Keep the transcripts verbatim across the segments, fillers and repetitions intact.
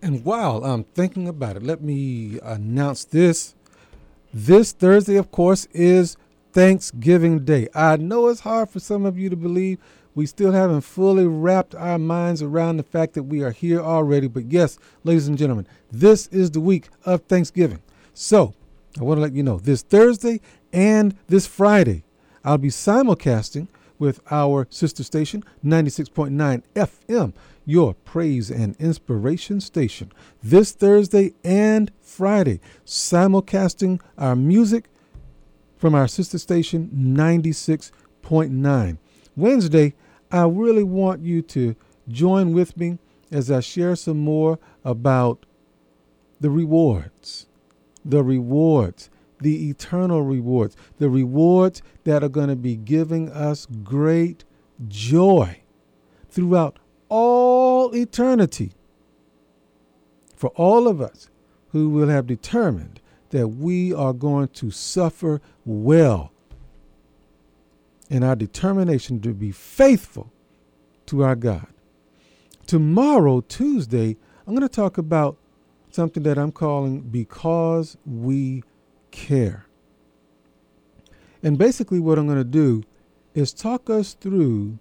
And while I'm thinking about it, let me announce this. This Thursday, of course, is Thanksgiving Day. I know it's hard for some of you to believe. We still haven't fully wrapped our minds around the fact that we are here already. But yes, ladies and gentlemen, this is the week of Thanksgiving. So I want to let you know this Thursday and this Friday, I'll be simulcasting with our sister station, ninety-six point nine F M, your praise and inspiration station. This Thursday and Friday, simulcasting our music from our sister station, ninety-six point nine. Wednesday, I really want you to join with me as I share some more about the rewards, the rewards, the eternal rewards, the rewards that are going to be giving us great joy throughout all eternity for all of us who will have determined that we are going to suffer well in our determination to be faithful to our God. Tomorrow, Tuesday, I'm going to talk about something that I'm calling Because We Care. And basically what I'm going to do is talk us through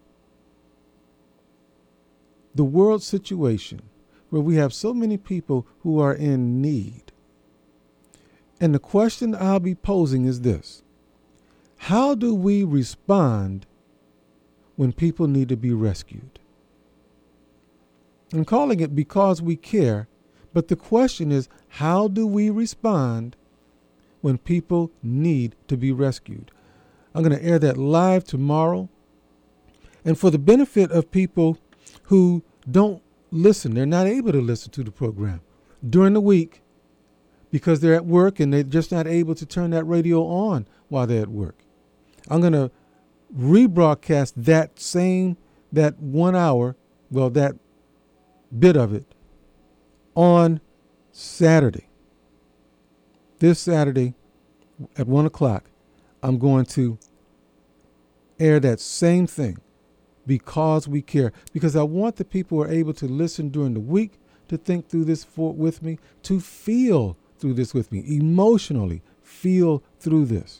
the world situation where we have so many people who are in need. And the question I'll be posing is this: how do we respond when people need to be rescued? I'm calling it Because We Care, but the question is, how do we respond when people need to be rescued? I'm going to air that live tomorrow. And for the benefit of people who don't listen, they're not able to listen to the program during the week because they're at work and they're just not able to turn that radio on while they're at work, I'm going to rebroadcast that same, that one hour, well, that bit of it on Saturday. This Saturday at one o'clock, I'm going to air that same thing, Because We Care, because I want the people who are able to listen during the week to think through this for, with me, to feel through this with me, emotionally feel through this.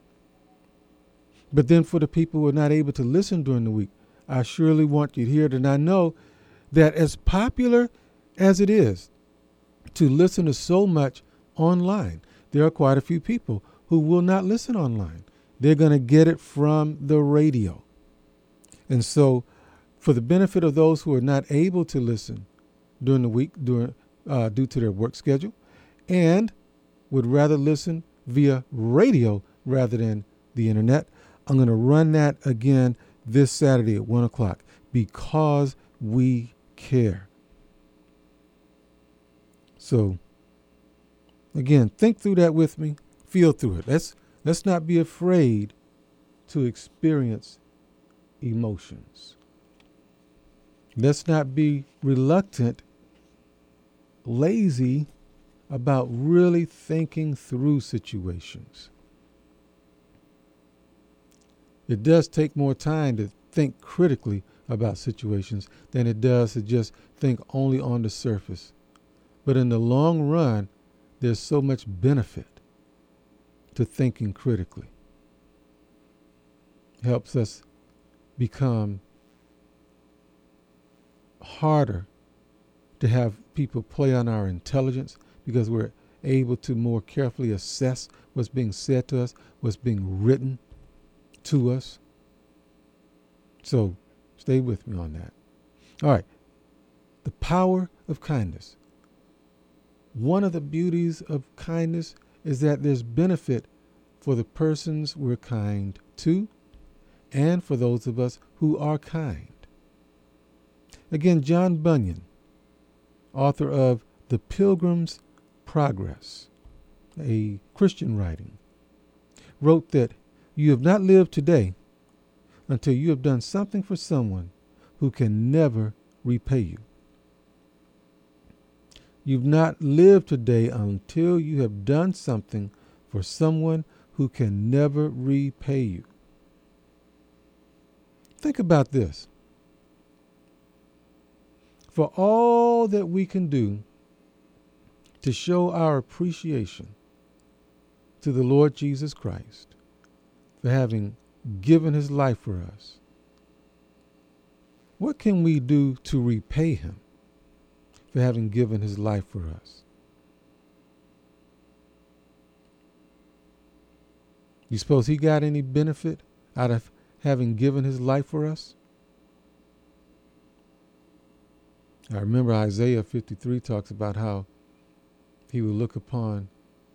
But then for the people who are not able to listen during the week, I surely want you to hear it. And I know that as popular as it is to listen to so much online, there are quite a few people who will not listen online. They're going to get it from the radio. And so for the benefit of those who are not able to listen during the week during, uh, due to their work schedule and would rather listen via radio rather than the internet, I'm going to run that again this Saturday at one o'clock, Because We Care. So, again, think through that with me. Feel through it. Let's, let's not be afraid to experience emotions. Let's not be reluctant, lazy about really thinking through situations. It does take more time to think critically about situations than it does to just think only on the surface. But in the long run, there's so much benefit to thinking critically. It helps us become harder to have people play on our intelligence because we're able to more carefully assess what's being said to us, what's being written to us. So stay with me on that. All right. The power of kindness. One of the beauties of kindness is that there's benefit for the persons we're kind to and for those of us who are kind. Again, John Bunyan, author of The Pilgrim's Progress, a Christian writing, wrote that you have not lived today until you have done something for someone who can never repay you. You've not lived today until you have done something for someone who can never repay you. Think about this. For all that we can do to show our appreciation to the Lord Jesus Christ for having given his life for us, what can we do to repay him for having given his life for us? You suppose he got any benefit out of having given his life for us? I remember Isaiah fifty-three talks about how he would look upon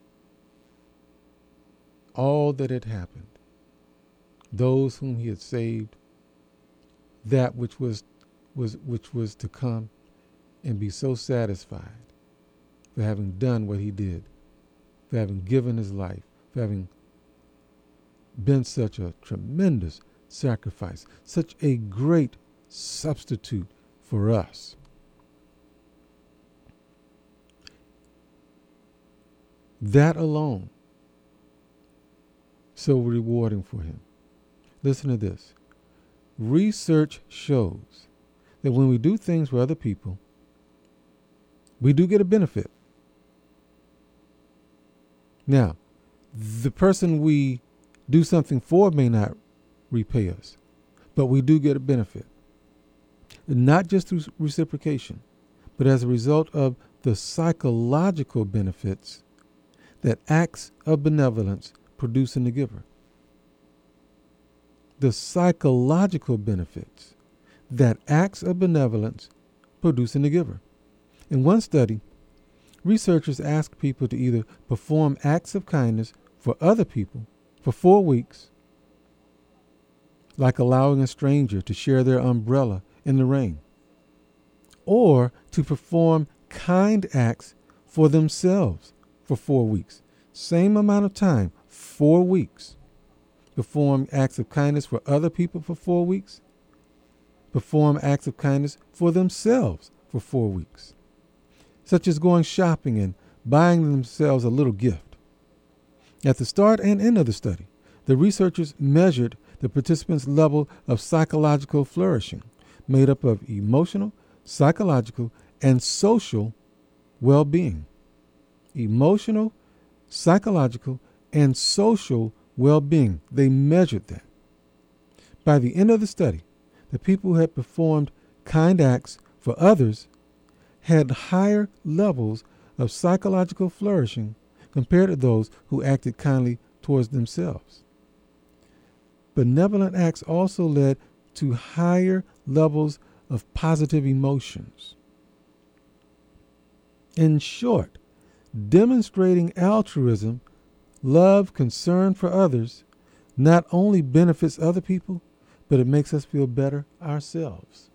all that had happened, those whom he had saved, that which was was which was to come, and be so satisfied for having done what he did, for having given his life, for having been such a tremendous sacrifice, such a great substitute for us. That alone, so rewarding for him. Listen to this. Research shows that when we do things for other people, we do get a benefit. Now, the person we do something for may not repay us, but we do get a benefit. Not just through reciprocation, but as a result of the psychological benefits that acts of benevolence produce in the giver. The psychological benefits that acts of benevolence produce in the giver. In one study, researchers asked people to either perform acts of kindness for other people for four weeks, like allowing a stranger to share their umbrella in the rain, or to perform kind acts for themselves for four weeks. Same amount of time, four weeks. Perform acts of kindness for other people for four weeks. Perform acts of kindness for themselves for four weeks, such as going shopping and buying themselves a little gift. At the start and end of the study, the researchers measured the participants' level of psychological flourishing, made up of emotional, psychological, and social well-being. Emotional, psychological, and social well-being. They measured that. By the end of the study, the people who had performed kind acts for others had higher levels of psychological flourishing compared to those who acted kindly towards themselves. Benevolent acts also led to higher levels of positive emotions. In short, demonstrating altruism, love, concern for others, not only benefits other people, but it makes us feel better ourselves.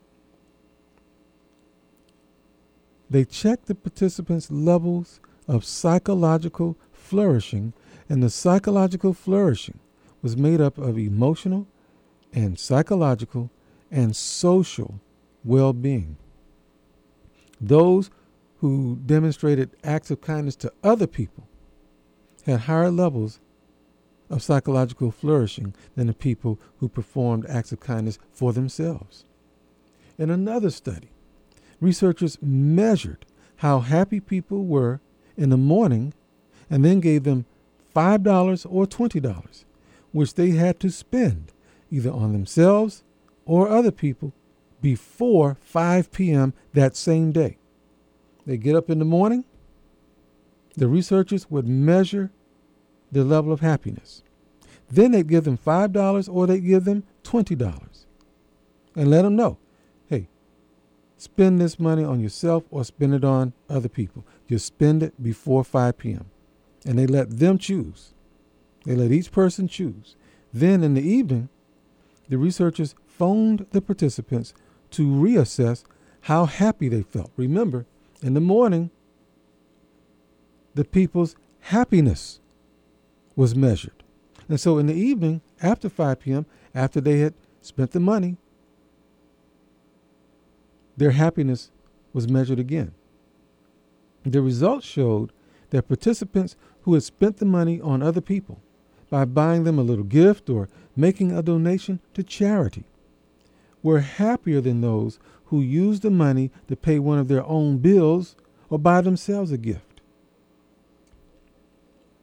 They checked the participants' levels of psychological flourishing, and the psychological flourishing was made up of emotional and psychological and social well-being. Those who demonstrated acts of kindness to other people had higher levels of psychological flourishing than the people who performed acts of kindness for themselves. In another study, researchers measured how happy people were in the morning and then gave them five dollars or twenty dollars, which they had to spend either on themselves or other people before five p.m. that same day. They get up in the morning, the researchers would measure their level of happiness. Then they'd give them five dollars or they'd give them twenty dollars and let them know, hey, spend this money on yourself or spend it on other people. You spend it before five p.m. And they let them choose. They let each person choose. Then in the evening, the researchers phoned the participants to reassess how happy they felt. Remember, in the morning, the people's happiness was measured. And so in the evening, after five p.m., after they had spent the money, their happiness was measured again. The results showed that participants who had spent the money on other people by buying them a little gift or making a donation to charity were happier than those who used the money to pay one of their own bills or buy themselves a gift.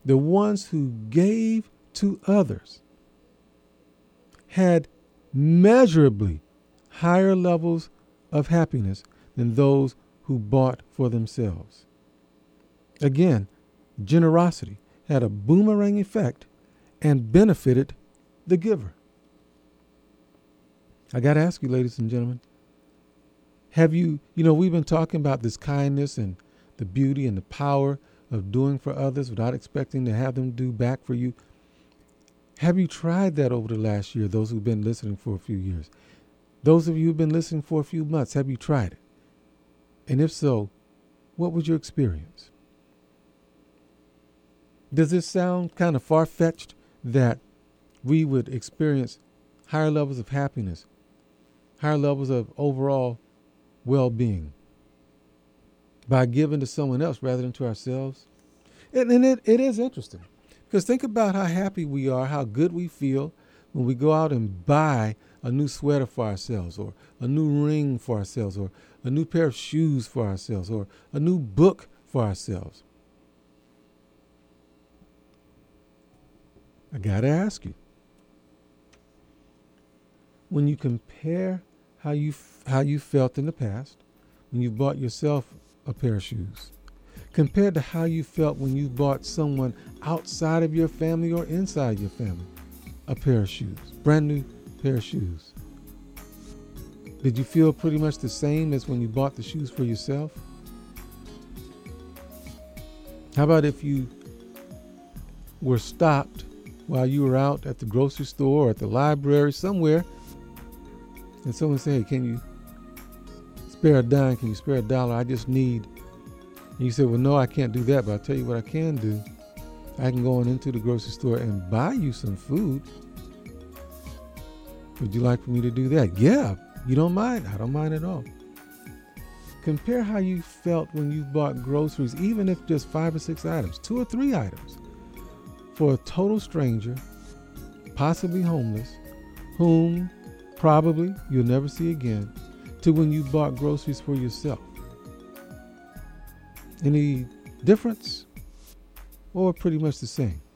the ones who gave to others had measurably higher levels of happiness than those who bought for themselves. Again, generosity had a boomerang effect and benefited the giver. I got to ask you, ladies and gentlemen, have you, you know, we've been talking about this kindness and the beauty and the power of doing for others without expecting to have them do back for you. Have you tried that over the last year, those who've been listening for a few years? Those of you who've been listening for a few months, have you tried it? And if so, what was your experience? Does this sound kind of far-fetched that we would experience higher levels of happiness, higher levels of overall well-being by giving to someone else rather than to ourselves? And, and it, it is interesting because think about how happy we are, how good we feel when we go out and buy a new sweater for ourselves, or a new ring for ourselves, or a new pair of shoes for ourselves, or a new book for ourselves. I got to ask you, when you compare how you how you felt in the past when you bought yourself a pair of shoes, compared to how you felt when you bought someone outside of your family or inside your family a pair of shoes, brand new pair of shoes, did you feel pretty much the same as when you bought the shoes for yourself? How about if you were stopped while you were out at the grocery store or at the library somewhere, and someone said, hey, can you spare a dime? Can you spare a dollar? I just need. And you said, well, no, I can't do that, but I'll tell you what I can do. I can go on into the grocery store and buy you some food. Would you like for me to do that? Yeah, you don't mind? I don't mind at all. Compare how you felt when you bought groceries, even if just five or six items, two or three items, for a total stranger, possibly homeless, whom probably you'll never see again, to when you bought groceries for yourself. Any difference, or pretty much the same?